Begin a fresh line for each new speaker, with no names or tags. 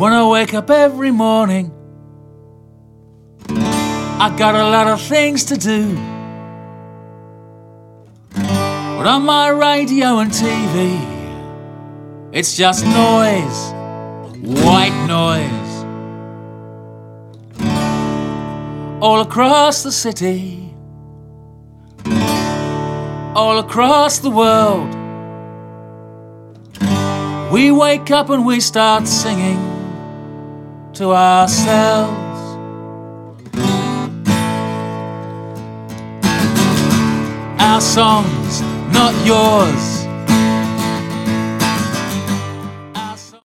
when I wake up every morning. I got a lot of things to do, but on my radio and TV, it's just noise, white noise. All across the city, all across the world, we wake up and we start singing to ourselves. Our songs, not yours,